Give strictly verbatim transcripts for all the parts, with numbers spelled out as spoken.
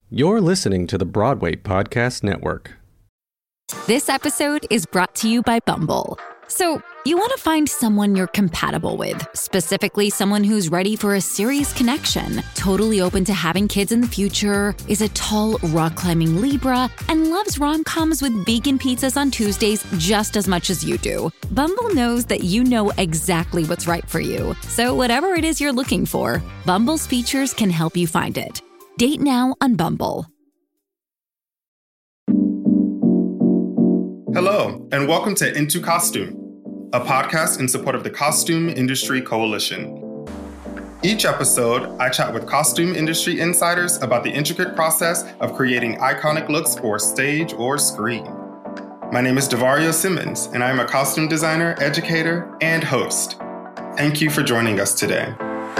You're listening to the Broadway Podcast Network. This episode is brought to you by Bumble. So, you want to find someone you're compatible with, specifically someone who's ready for a serious connection, totally open to having kids in the future, is a tall, rock-climbing Libra, and loves rom-coms with vegan pizzas on Tuesdays just as much as you do. Bumble knows that you know exactly what's right for you. So whatever it is you're looking for, Bumble's features can help you find it. Date now on Bumble. Hello, and welcome to Into Costume, a podcast in support of the Costume Industry Coalition. Each episode, I chat with costume industry insiders about the intricate process of creating iconic looks for stage or screen. My name is Devario Simmons, and I am a costume designer, educator, and host. Thank you for joining us today.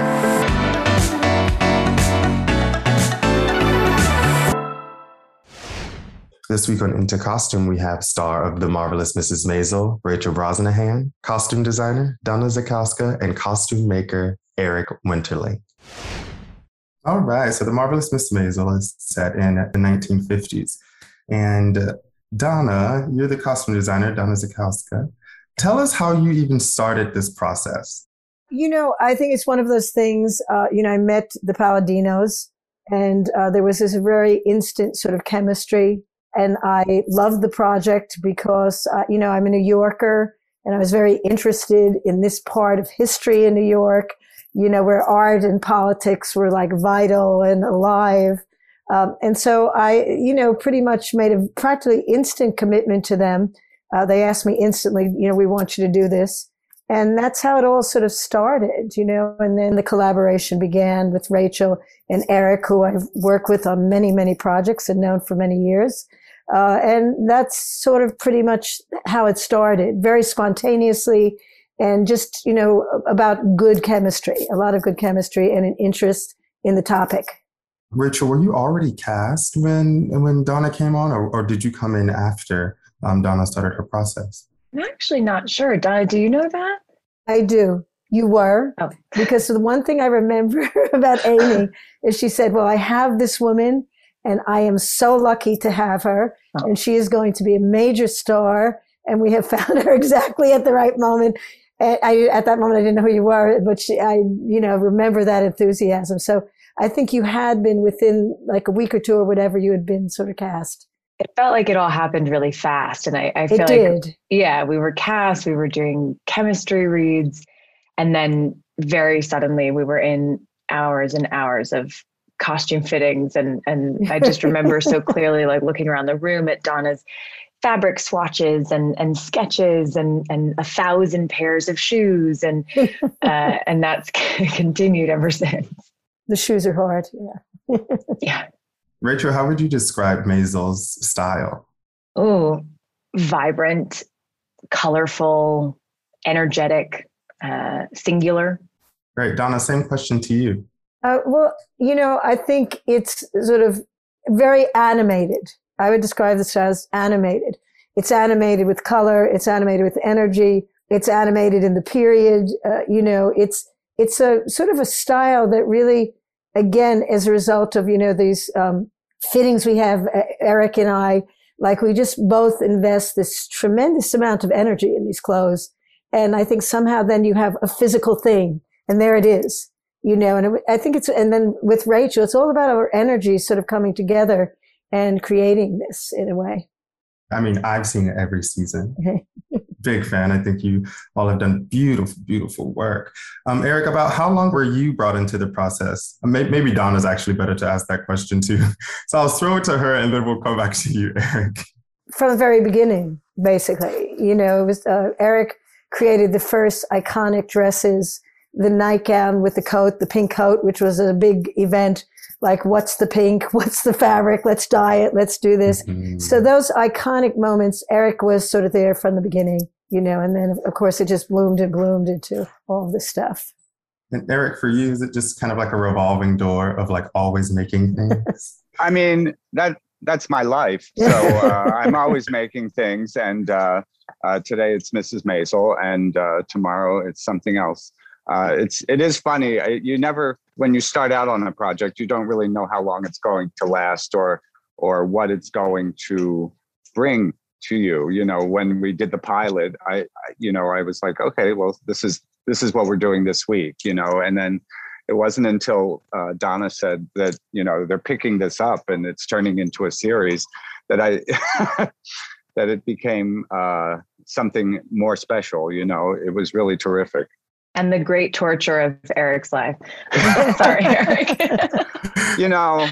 This week on Into Costume, we have star of The Marvelous Missus Maisel, Rachel Brosnahan, costume designer, Donna Zakowska, and costume maker, Eric Winterling. All right, so The Marvelous Missus Maisel is set in the nineteen fifties. And uh, Donna, you're the costume designer, Donna Zakowska. Tell us how you even started this process. You know, I think it's one of those things, uh, you know, I met the Palladinos, and uh, there was this very instant sort of chemistry. And I loved the project because, uh, you know, I'm a New Yorker and I was very interested in this part of history in New York, you know, where art and politics were like vital and alive. Um, and so I, you know, pretty much made a practically instant commitment to them. Uh, they asked me instantly, you know, we want you to do this. And that's how it all sort of started, you know, and then the collaboration began with Rachel and Eric, who I've worked with on many, many projects and known for many years. Uh, and that's sort of pretty much how it started, very spontaneously and just, you know, about good chemistry, a lot of good chemistry and an interest in the topic. Rachel, were you already cast when when Donna came on, or, or did you come in after um, Donna started her process? I'm actually not sure. Donna, do you know that? I do. You were. Oh. Because the one thing I remember about Amy is she said, well, I have this woman and I am so lucky to have her. Oh. And she is going to be a major star. And we have found her exactly at the right moment. And I, at that moment, I didn't know who you were, but she, I, you know, remember that enthusiasm. So I think you had been within like a week or two or whatever, you had been sort of cast. It felt like it all happened really fast. And I, I feel it like, did. yeah, we were cast, we were doing chemistry reads. And then very suddenly we were in hours and hours of costume fittings. And, and I just remember so clearly, like looking around the room at Donna's fabric swatches and, and sketches and, and a thousand pairs of shoes. And, uh, and that's continued ever since. The shoes are hard. Yeah. Yeah. Rachel, how would you describe Maisel's style? Oh, vibrant, colorful, energetic, uh, singular. Great. Donna, same question to you. Uh, well, you know, I think it's sort of very animated. I would describe this as animated. It's animated with color. It's animated with energy. It's animated in the period. Uh, you know, it's it's a sort of a style that really, again, as a result of, you know, these um, fittings we have, Eric and I, like we just both invest this tremendous amount of energy in these clothes. And I think somehow then you have a physical thing and there it is, you know, and it, I think it's, and then with Rachel, it's all about our energy sort of coming together and creating this in a way. I mean, I've seen it every season. Big fan. I think you all have done beautiful, beautiful work. Um, Eric, about how long were you brought into the process? Maybe, maybe Donna's actually better to ask that question too. So I'll throw it to her and then we'll come back to you, Eric. From the very beginning, basically. You know, it was uh, Eric created the first iconic dresses, the nightgown with the coat, the pink coat, which was a big event. Like, what's the pink? What's the fabric? Let's dye it. Let's do this. Mm-hmm. So those iconic moments, Eric was sort of there from the beginning, you know, and then of course it just bloomed and bloomed into all of this stuff. And Eric, for you, is it just kind of like a revolving door of like always making things? I mean, that that's my life. So uh, I'm always making things. And uh, uh, today it's Missus Maisel and uh, tomorrow it's something else. uh, it's it is funny. You never, when you start out on a project, you don't really know how long it's going to last or or what it's going to bring to you. You know, when we did the pilot, I, you know, I was like, okay, well, this is this is what we're doing this week. You know, and then it wasn't until uh, Donna said that, you know, they're picking this up and it's turning into a series that I that it became uh, something more special. You know, it was really terrific. And the great torture of Eric's life. Sorry, Eric. You know,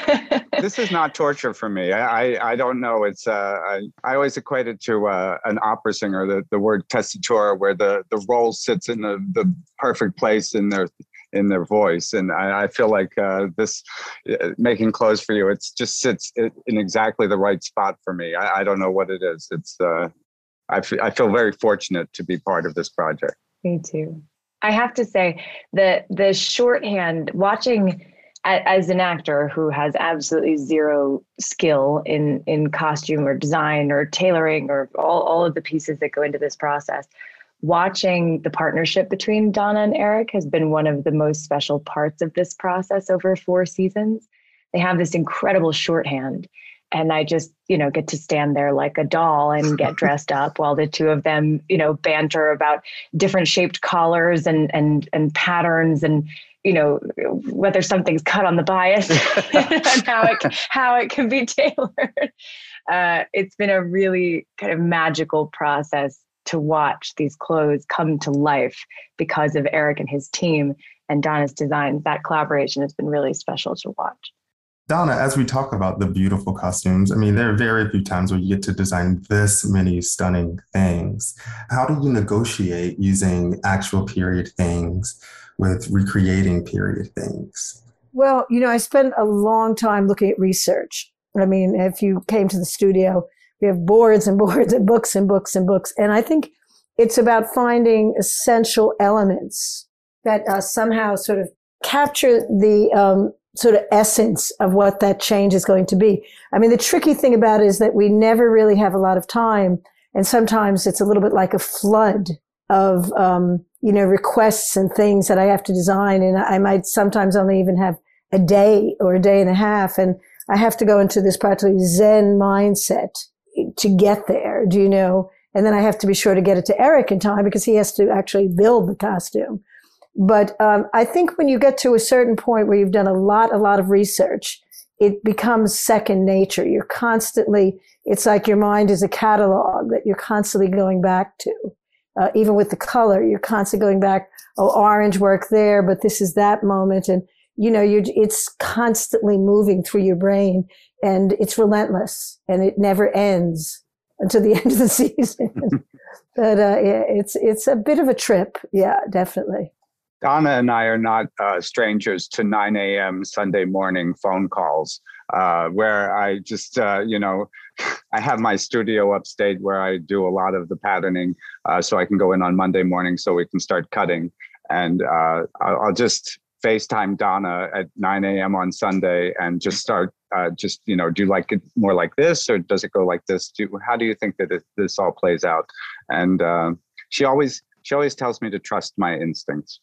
this is not torture for me. I I, I don't know. It's uh, I, I always equate it to uh, an opera singer, the, the word tessitura, where the, the role sits in the, the perfect place in their in their voice. And I, I feel like uh, this uh, making clothes for you, it just sits in exactly the right spot for me. I, I don't know what it is. It's uh, I, f- I feel very fortunate to be part of this project. Me too. I have to say that the shorthand, watching a, as an actor who has absolutely zero skill in, in costume or design or tailoring or all, all of the pieces that go into this process, watching the partnership between Donna and Eric has been one of the most special parts of this process over four seasons. They have this incredible shorthand. And I just, you know, get to stand there like a doll and get dressed up while the two of them, you know, banter about different shaped collars and and and patterns and, you know, whether something's cut on the bias and how it how it can be tailored. Uh, it's been a really kind of magical process to watch these clothes come to life because of Eric and his team and Donna's designs. That collaboration has been really special to watch. Donna, as we talk about the beautiful costumes, I mean, there are very few times where you get to design this many stunning things. How do you negotiate using actual period things with recreating period things? Well, you know, I spent a long time looking at research. I mean, if you came to the studio, we have boards and boards and books and books and books. And I think it's about finding essential elements that uh, somehow sort of capture the um, sort of essence of what that change is going to be. I mean, the tricky thing about it is that we never really have a lot of time. And sometimes it's a little bit like a flood of, um, you know, requests and things that I have to design. And I might sometimes only even have a day or a day and a half. And I have to go into this practically Zen mindset to get there, do you know? And then I have to be sure to get it to Eric in time because he has to actually build the costume. But um, I think when you get to a certain point where you've done a lot, a lot of research, it becomes second nature. You're constantly, it's like your mind is a catalog that you're constantly going back to. Uh, even with the color, you're constantly going back, oh, orange worked there, but this is that moment. And, you know, you're, it's constantly moving through your brain and it's relentless and it never ends until the end of the season. But uh, yeah, it's, it's a bit of a trip. Yeah, definitely. Donna and I are not uh, strangers to nine a.m. Sunday morning phone calls uh, where I just, uh, you know, I have my studio upstate where I do a lot of the patterning uh, so I can go in on Monday morning so we can start cutting. And uh, I'll, I'll just FaceTime Donna at nine a.m. on Sunday and just start uh, just, you know, do you like it more like this or does it go like this? Do, how do you think that it, this all plays out? And uh, she always... She always tells me to trust my instincts.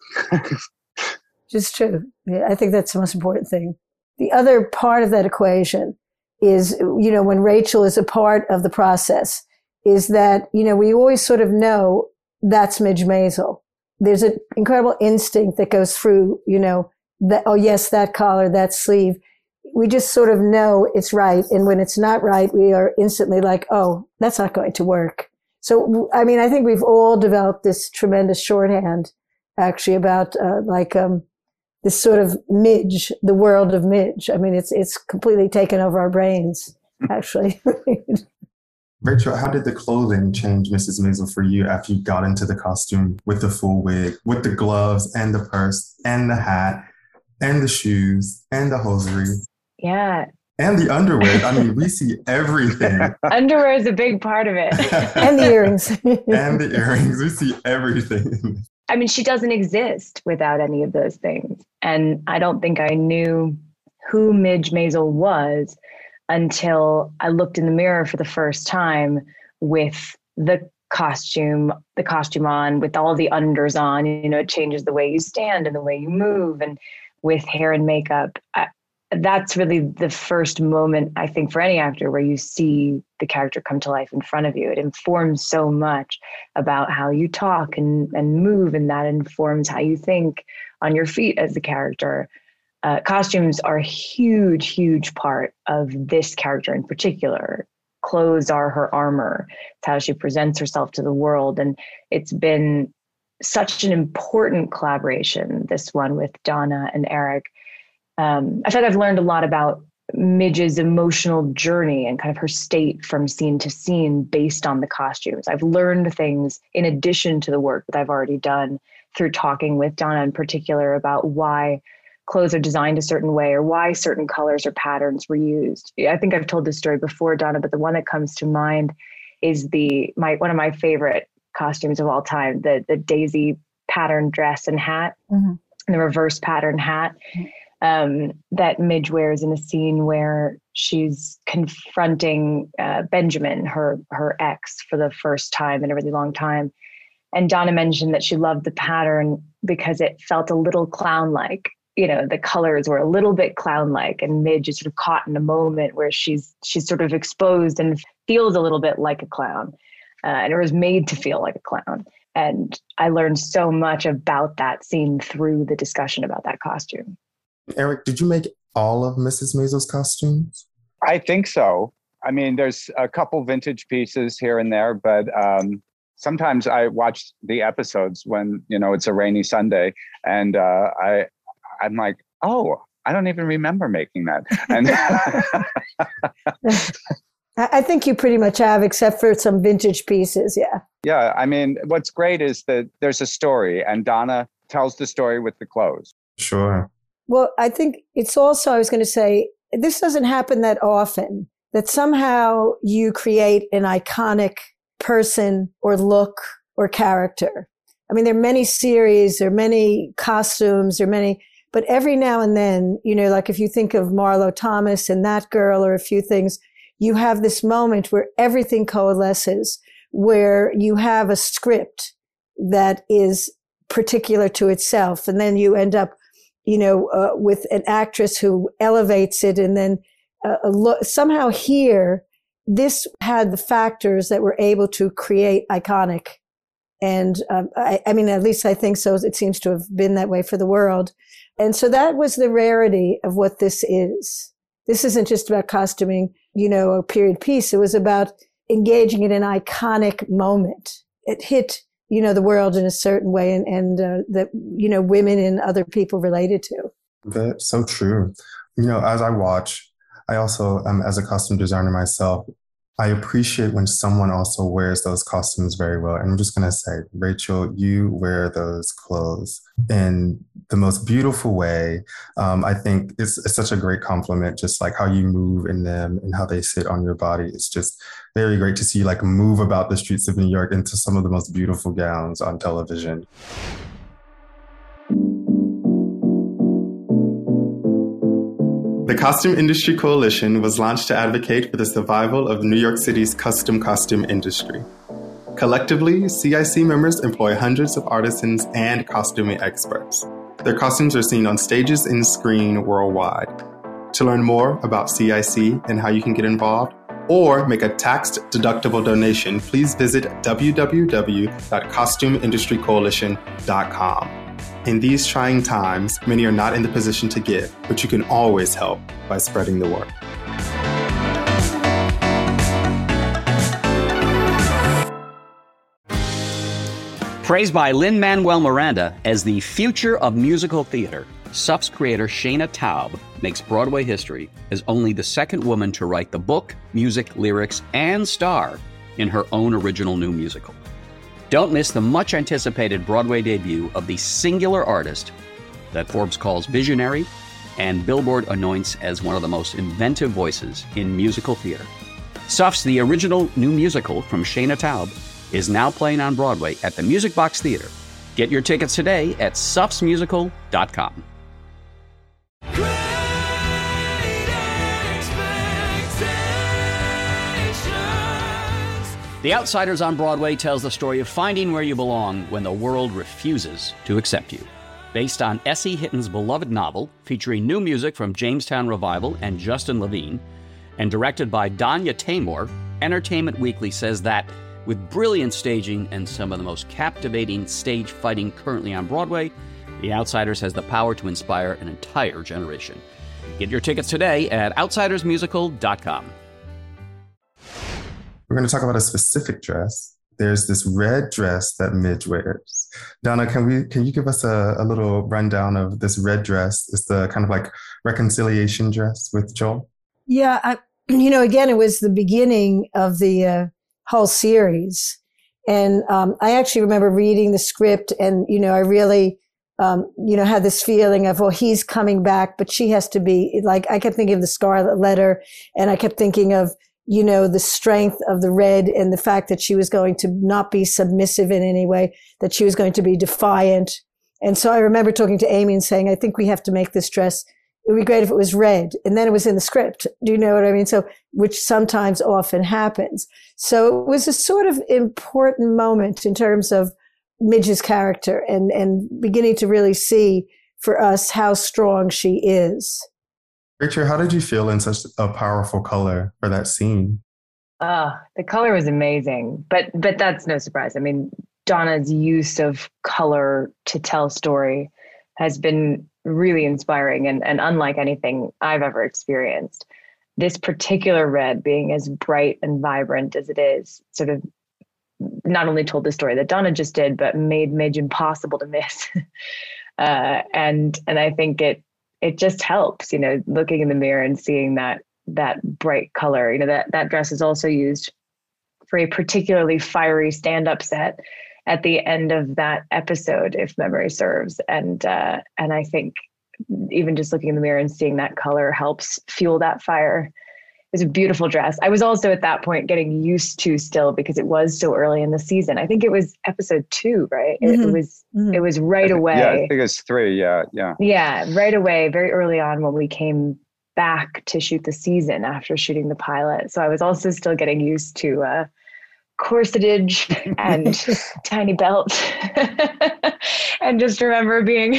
Just true. Yeah, I think that's the most important thing. The other part of that equation is, you know, when Rachel is a part of the process, is that, you know, we always sort of know that's Midge Maisel. There's an incredible instinct that goes through, you know, that, oh, yes, that collar, that sleeve. We just sort of know it's right. And when it's not right, we are instantly like, oh, that's not going to work. So, I mean, I think we've all developed this tremendous shorthand, actually, about uh, like um, this sort of Midge, the world of Midge. I mean, it's it's completely taken over our brains, actually. Rachel, how did the clothing change Missus Maisel for you after you got into the costume with the full wig, with the gloves and the purse and the hat and the shoes and the hosiery? Yeah. And the underwear. I mean, we see everything. Underwear is a big part of it. And the earrings. And the earrings. We see everything. I mean, she doesn't exist without any of those things. And I don't think I knew who Midge Maisel was until I looked in the mirror for the first time with the costume, the costume on with all the unders on, you know, it changes the way you stand and the way you move, and with hair and makeup. I, that's really the first moment, I think, for any actor where you see the character come to life in front of you. It informs so much about how you talk and, and move, and that informs how you think on your feet as the character. Uh, costumes are a huge, huge part of this character in particular. Clothes are her armor. It's how she presents herself to the world. And it's been such an important collaboration, this one with Donna and Eric. Um, I feel like I've learned a lot about Midge's emotional journey and kind of her state from scene to scene based on the costumes. I've learned things in addition to the work that I've already done through talking with Donna in particular about why clothes are designed a certain way or why certain colors or patterns were used. I think I've told this story before, Donna, but the one that comes to mind is the my one of my favorite costumes of all time, the the daisy pattern dress and hat, mm-hmm. and the reverse pattern hat. Mm-hmm. Um, that Midge wears in a scene where she's confronting uh, Benjamin, her her ex, for the first time in a really long time. And Donna mentioned that she loved the pattern because it felt a little clown-like. You know, the colors were a little bit clown-like, and Midge is sort of caught in a moment where she's she's sort of exposed and feels a little bit like a clown, uh, and it was made to feel like a clown. And I learned so much about that scene through the discussion about that costume. Eric, did you make all of Missus Maisel's costumes? I think so. I mean, there's a couple vintage pieces here and there, but um, sometimes I watch the episodes when, you know, it's a rainy Sunday, and uh, I, I'm like, oh, I don't even remember making that. And I think you pretty much have, except for some vintage pieces. Yeah. Yeah. I mean, what's great is that there's a story, and Donna tells the story with the clothes. Sure. Well, I think it's also, I was going to say, this doesn't happen that often, that somehow you create an iconic person or look or character. I mean, there are many series, there are many costumes, there are many, but every now and then, you know, like if you think of Marlo Thomas and That Girl or a few things, you have this moment where everything coalesces, where you have a script that is particular to itself. And then you end up, you know, uh, with an actress who elevates it. And then uh, lo- somehow here, this had the factors that were able to create iconic. And um, I, I mean, at least I think so. It seems to have been that way for the world. And so that was the rarity of what this is. This isn't just about costuming, you know, a period piece. It was about engaging in an iconic moment. It hit, you know, the world in a certain way, and, and uh, that, you know, women and other people related to. That's so true. You know, as I watch, I also, um, as a costume designer myself, I appreciate when someone also wears those costumes very well. And I'm just going to say, Rachel, you wear those clothes in the most beautiful way. Um, I think it's, it's such a great compliment, just like how you move in them and how they sit on your body. It's just very great to see you like move about the streets of New York into some of the most beautiful gowns on television. The Costume Industry Coalition was launched to advocate for the survival of New York City's custom costume industry. Collectively, C I C members employ hundreds of artisans and costuming experts. Their costumes are seen on stages and screen worldwide. To learn more about C I C and how you can get involved, or make a tax-deductible donation, please visit w w w dot costume industry coalition dot com. In these trying times, many are not in the position to give, but you can always help by spreading the word. Praised by Lin-Manuel Miranda as the future of musical theater, S U F's creator Shana Taub makes Broadway history as only the second woman to write the book, music, lyrics, and star in her own original new musical. Don't miss the much-anticipated Broadway debut of the singular artist that Forbes calls visionary and Billboard anoints as one of the most inventive voices in musical theater. S U F's The Original New Musical from Shana Taub is now playing on Broadway at the Music Box Theater. Get your tickets today at s u f s musical dot com. The Outsiders on Broadway tells the story of finding where you belong when the world refuses to accept you. Based on Essie Hitton's beloved novel, featuring new music from Jamestown Revival and Justin Levine, and directed by Danya Taymor, Entertainment Weekly says that, with brilliant staging and some of the most captivating stage fighting currently on Broadway, The Outsiders has the power to inspire an entire generation. Get your tickets today at outsiders musical dot com. We're going to talk about a specific dress. There's this red dress that Midge wears. Donna, can we can you give us a, a little rundown of this red dress? It's the kind of like reconciliation dress with Joel. Yeah, I, you know, again, it was the beginning of the uh, whole series. And um, I actually remember reading the script and, you know, I really, um, you know, had this feeling of, well, he's coming back, but she has to be like, I kept thinking of the Scarlet Letter and I kept thinking of, you know, the strength of the red and the fact that she was going to not be submissive in any way, that she was going to be defiant. And so I remember talking to Amy and saying, I think we have to make this dress. It would be great if it was red. And then it was in the script. Do you know what I mean? So, which sometimes often happens. So it was a sort of important moment in terms of Midge's character and, and beginning to really see for us how strong she is. Rachel, how did you feel in such a powerful color for that scene? Ah, the color was amazing, but but that's no surprise. I mean, Donna's use of color to tell story has been really inspiring and, and unlike anything I've ever experienced. This particular red being as bright and vibrant as it is, sort of not only told the story that Donna just did, but made Midge impossible to miss. uh, and and I think it it just helps, you know, looking in the mirror and seeing that that bright color. You know, that that dress is also used for a particularly fiery stand-up set at the end of that episode, if memory serves. And uh, and I think even just looking in the mirror and seeing that color helps fuel that fire. It was a beautiful dress. I was also at that point getting used to still because it was so early in the season. I think it was episode two, right? It, Mm-hmm. it was Mm-hmm. it was right I think- away. Yeah, I think it's three. Yeah, yeah. Yeah, right away, very early on when we came back to shoot the season after shooting the pilot. So I was also still getting used to uh, corsetage and tiny belt. And just remember being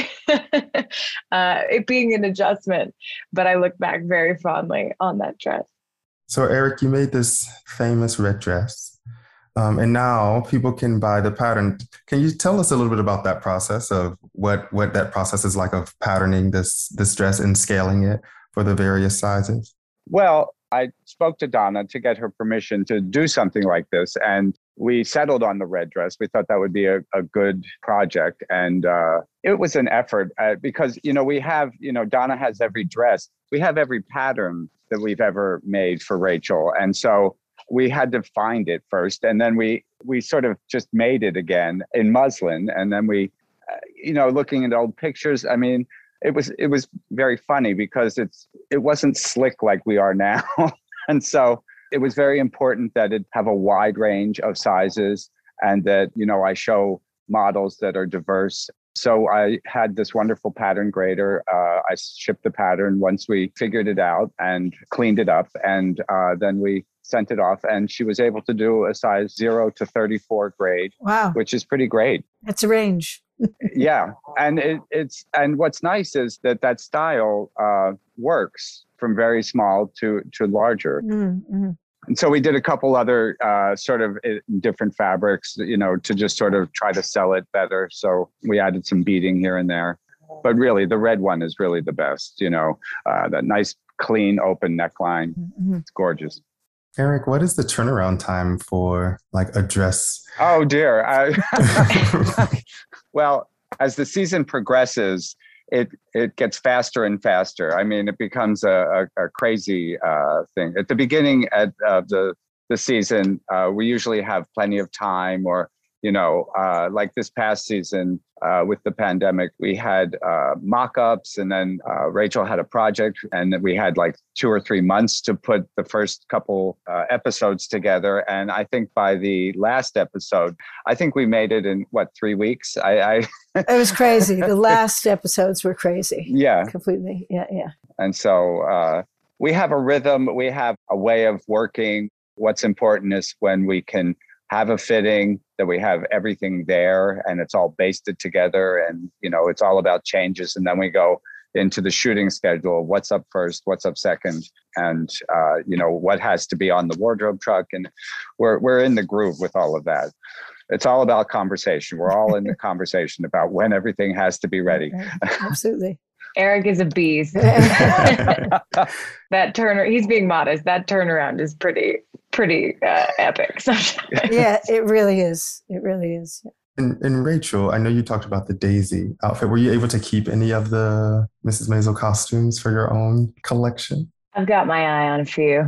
uh, it being an adjustment. But I look back very fondly on that dress. So, Eric, you made this famous red dress, um, and now people can buy the pattern. Can you tell us a little bit about that process of what, what that process is like of patterning this this dress and scaling it for the various sizes? Well, I spoke to Donna to get her permission to do something like this, and we settled on the red dress. We thought that would be a, a good project, and uh, it was an effort uh, because, you know, we have, you know, Donna has every dress. We have every pattern that we've ever made for Rachel, and so we had to find it first, and then we we sort of just made it again in muslin, and then we, uh, you know, looking at old pictures. I mean, it was it was very funny because it's it wasn't slick like we are now, and so it was very important that it have a wide range of sizes, and that, you know, I show models that are diverse. So I had this wonderful pattern grader. Uh, I shipped the pattern once we figured it out and cleaned it up, and uh, then we sent it off, and she was able to do a size zero to thirty-four grade, Wow. which is pretty great. That's a range. Yeah, and it, it's and what's nice is that that style uh, works from very small to to larger. Mm-hmm. And so we did a couple other uh, sort of different fabrics, you know, to just sort of try to sell it better. So we added some beading here and there. But really, the red one is really the best, you know, uh, that nice, clean, open neckline. Mm-hmm. It's gorgeous. Eric, what is the turnaround time for like a dress? Oh, dear. I, well, as the season progresses, it it gets faster and faster. I mean, it becomes a, a, a crazy uh, thing. At the beginning of uh, the, the season, uh, we usually have plenty of time, or, you know, uh, like this past season uh, with the pandemic, we had uh, mock-ups, and then uh, Rachel had a project, and we had like two or three months to put the first couple uh, episodes together. And I think by the last episode, I think we made it in, what, three weeks? I, I It was crazy. The last episodes were crazy. Yeah. Completely. Yeah, yeah. And so uh, we have a rhythm, we have a way of working. What's important is when we can have a fitting, that we have everything there and it's all basted together, and, you know, it's all about changes. And then we go into the shooting schedule. What's up first? What's up second? And, uh, you know, what has to be on the wardrobe truck? And we're, we're in the groove with all of that. It's all about conversation. We're all in the conversation about when everything has to be ready. Absolutely. Eric is a beast. That turner, he's being modest. That turnaround is pretty, pretty uh, epic. Yeah, it really is. It really is. Yeah. And, and Rachel, I know you talked about the Daisy outfit. Were you able to keep any of the Missus Maisel costumes for your own collection? I've got my eye on a few.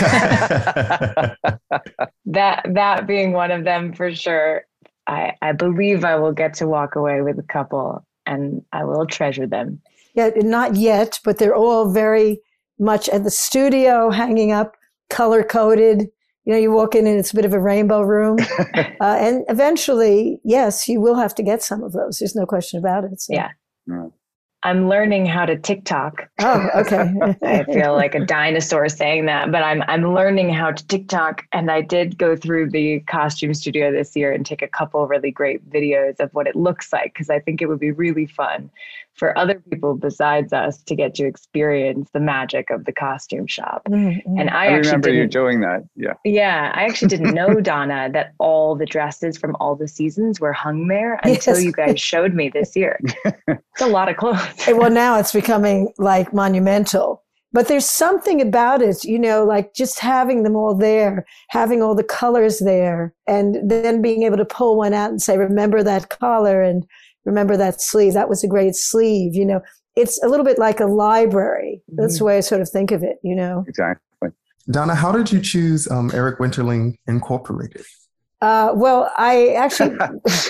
that that being one of them for sure. I, I believe I will get to walk away with a couple, and I will treasure them. Yeah, not yet, but they're all very much at the studio, hanging up, color coded. You know, you walk in and it's a bit of a rainbow room. uh, and eventually, yes, you will have to get some of those. There's no question about it. So. Yeah. Mm. I'm learning how to TikTok. Oh, okay. I feel like a dinosaur saying that, but I'm I'm learning how to TikTok. And I did go through the costume studio this year and take a couple really great videos of what it looks like, because I think it would be really fun for other people besides us to get to experience the magic of the costume shop. Mm-hmm. And I, I actually remember you didn't- doing that. Yeah. Yeah, I actually didn't know, Donna, that all the dresses from all the seasons were hung there until Yes. you guys showed me this year. It's a lot of clothes. Well, now it's becoming like monumental. But there's something about it, you know, like just having them all there, having all the colors there, and then being able to pull one out and say, remember that collar and remember that sleeve. That was a great sleeve. You know, it's a little bit like a library. That's mm-hmm. the way I sort of think of it, you know. Exactly. Donna, how did you choose um, Eric Winterling Incorporated? Uh, well, I actually,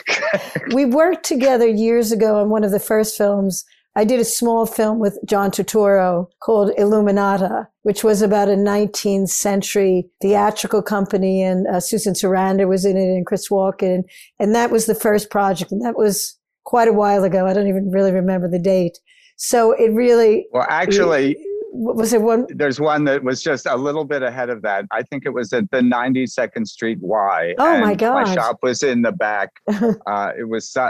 we worked together years ago on one of the first films. I did a small film with John Turturro called Illuminata, which was about a nineteenth century theatrical company, and uh, Susan Sarandon was in it, and Chris Walken. And, and that was the first project. And that was quite a while ago. I don't even really remember the date. So it really... Well, actually... It, was it one? There's one that was just a little bit ahead of that. I think it was at the ninety-second Street Y. Oh, and my God. My shop was in the back. uh, it was... Uh,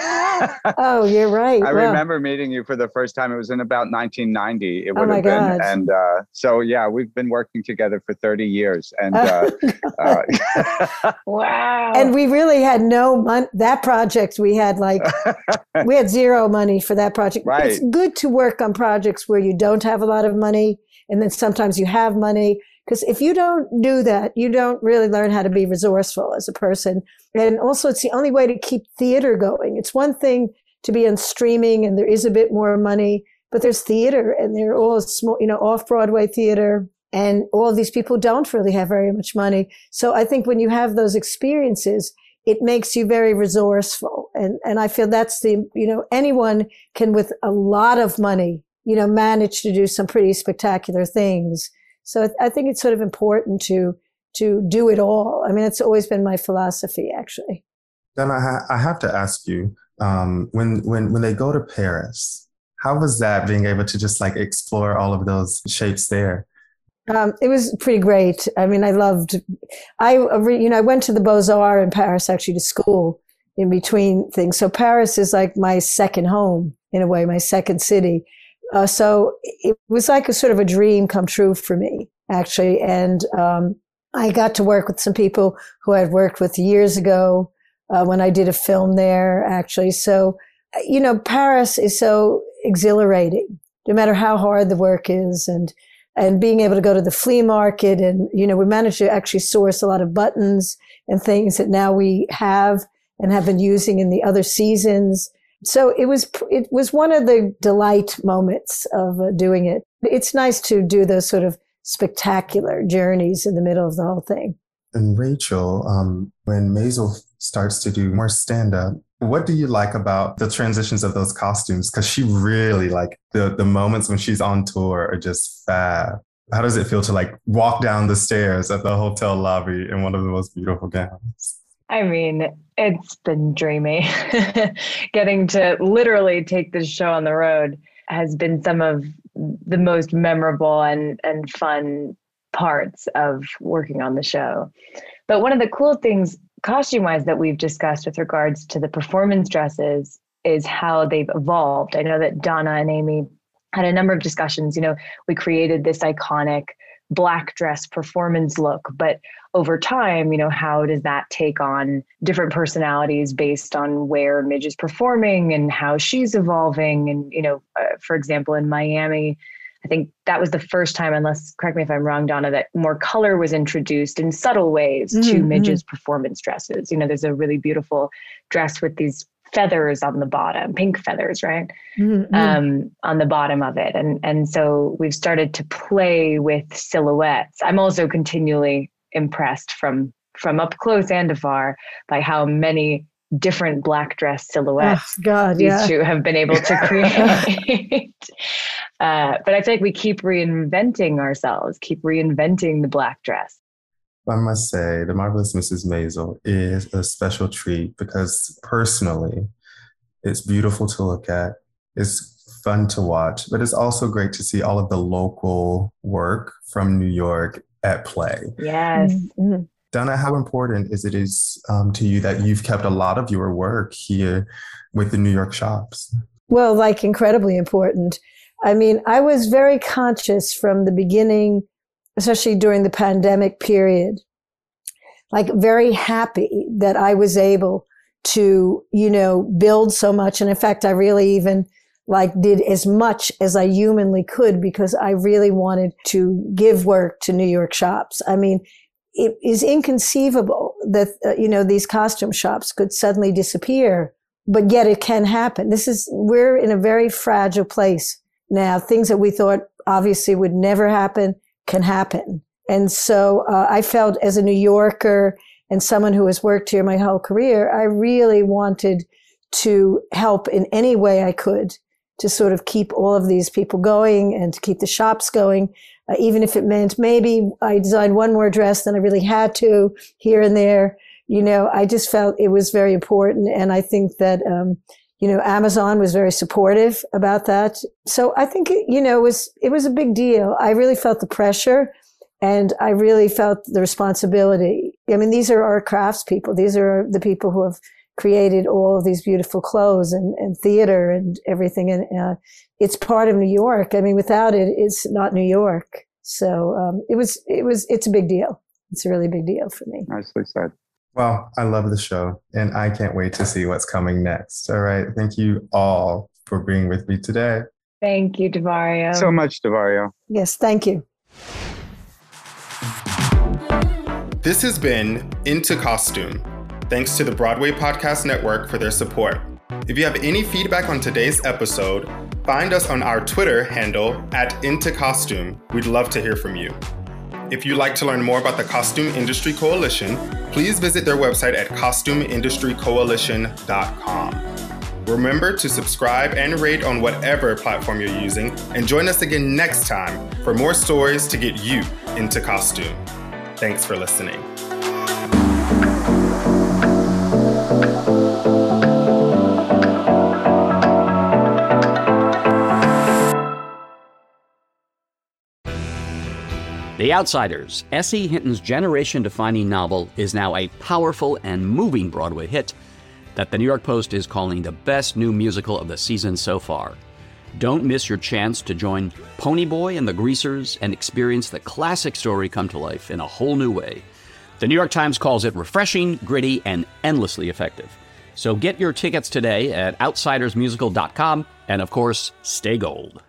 oh, you're right. I wow. remember meeting you for the first time. It was in about nineteen ninety. It would oh my have been. God. And uh, so, yeah, we've been working together for thirty years. And uh, uh, wow. And we really had no money. That project, we had like, we had zero money for that project. Right. It's good to work on projects where you don't have a lot of money. And then sometimes you have money. Because if you don't do that, you don't really learn how to be resourceful as a person. And also, it's the only way to keep theater going. It's one thing to be on streaming and there is a bit more money, but there's theater and they're all small, you know, off-Broadway theater. And all of these people don't really have very much money. So I think when you have those experiences, it makes you very resourceful. And, and I feel that's the, you know, anyone can with a lot of money, you know, manage to do some pretty spectacular things. So I think it's sort of important to to do it all. I mean, it's always been my philosophy, actually. Then I, ha- I have to ask you, um, when when when they go to Paris, how was that being able to just like explore all of those shapes there? Um, it was pretty great. I mean, I loved. I you know I went to the Beaux-Arts in Paris actually to school in between things. So Paris is like my second home in a way, my second city. Uh, so it was like a sort of a dream come true for me, actually. And um, I got to work with some people who I'd worked with years ago uh, when I did a film there, actually. So, you know, Paris is so exhilarating, no matter how hard the work is. And, and being able to go to the flea market and, you know, we managed to actually source a lot of buttons and things that now we have and have been using in the other seasons. So it was it was one of the delight moments of uh, doing it. It's nice to do those sort of spectacular journeys in the middle of the whole thing. And Rachel, um, when Maisel starts to do more stand-up, what do you like about the transitions of those costumes? Because she really, like, the, the moments when she's on tour are just fab. How does it feel to, like, walk down the stairs at the hotel lobby in one of the most beautiful gowns? I mean, it's been dreamy. Getting to literally take this show on the road has been some of the most memorable and, and fun parts of working on the show. But one of the cool things costume-wise that we've discussed with regards to the performance dresses is how they've evolved. I know that Donna and Amy had a number of discussions. You know, we created this iconic black dress performance look, but over time, you know, how does that take on different personalities based on where Midge is performing and how she's evolving? And, you know, uh, for example, in Miami, I think that was the first time, unless, correct me if I'm wrong, Donna, that more color was introduced in subtle ways mm-hmm. to Midge's performance dresses. You know, there's a really beautiful dress with these feathers on the bottom, pink feathers, right? Mm-hmm. Um, on the bottom of it. And, and so we've started to play with silhouettes. I'm also continually impressed from, from up close and afar by how many different black dress silhouettes oh, God, these yeah. two have been able to create. uh, but I feel like we keep reinventing ourselves, keep reinventing the black dress. I must say, The Marvelous Missus Maisel is a special treat because personally, it's beautiful to look at. It's fun to watch, but it's also great to see all of the local work from New York at play. Yes. Mm-hmm. Donna, how important is it is um, to you that you've kept a lot of your work here with the New York shops? Well, like incredibly important. I mean, I was very conscious from the beginning, especially during the pandemic period, like very happy that I was able to, you know, build so much. And in fact, I really even like did as much as I humanly could because I really wanted to give work to New York shops. I mean, it is inconceivable that, uh, you know, these costume shops could suddenly disappear, but yet it can happen. This is, we're in a very fragile place now. Things that we thought obviously would never happen can happen. And so uh, I felt as a New Yorker and someone who has worked here my whole career, I really wanted to help in any way I could to sort of keep all of these people going and to keep the shops going. Uh, even if it meant maybe I designed one more dress than I really had to here and there, you know, I just felt it was very important. And I think that, um, you know, Amazon was very supportive about that. So I think, it, you know, it was, it was a big deal. I really felt the pressure and I really felt the responsibility. I mean, these are our craftspeople. These are the people who have created all of these beautiful clothes and, and theater and everything. And uh, it's part of New York. I mean, without it, it's not New York. So um, it was, it was, it's a big deal. It's a really big deal for me. Nicely said. Well, I love the show and I can't wait to see what's coming next. All right. Thank you all for being with me today. Thank you, Davario. So much, Davario. Yes, thank you. This has been Into Costume. Thanks to the Broadway Podcast Network for their support. If you have any feedback on today's episode, find us on our Twitter handle at Into Costume. We'd love to hear from you. If you'd like to learn more about the Costume Industry Coalition, please visit their website at costume industry coalition dot com. Remember to subscribe and rate on whatever platform you're using, and join us again next time for more stories to get you into costume. Thanks for listening. The Outsiders, S E. Hinton's generation-defining novel, is now a powerful and moving Broadway hit that the New York Post is calling the best new musical of the season so far. Don't miss your chance to join Ponyboy and the Greasers and experience the classic story come to life in a whole new way. The New York Times calls it refreshing, gritty, and endlessly effective. So get your tickets today at outsiders musical dot com, and of course, stay gold.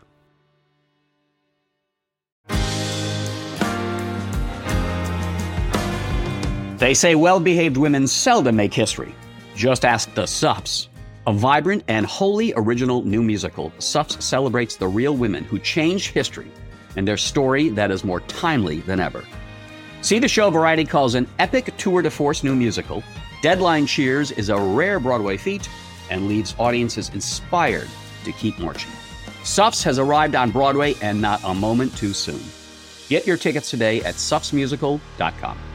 They say well-behaved women seldom make history. Just ask the Suffs. A vibrant and wholly original new musical, Suffs celebrates the real women who changed history and their story that is more timely than ever. See the show Variety calls an epic tour de force new musical. Deadline cheers is a rare Broadway feat and leaves audiences inspired to keep marching. Suffs has arrived on Broadway and not a moment too soon. Get your tickets today at suffs musical dot com.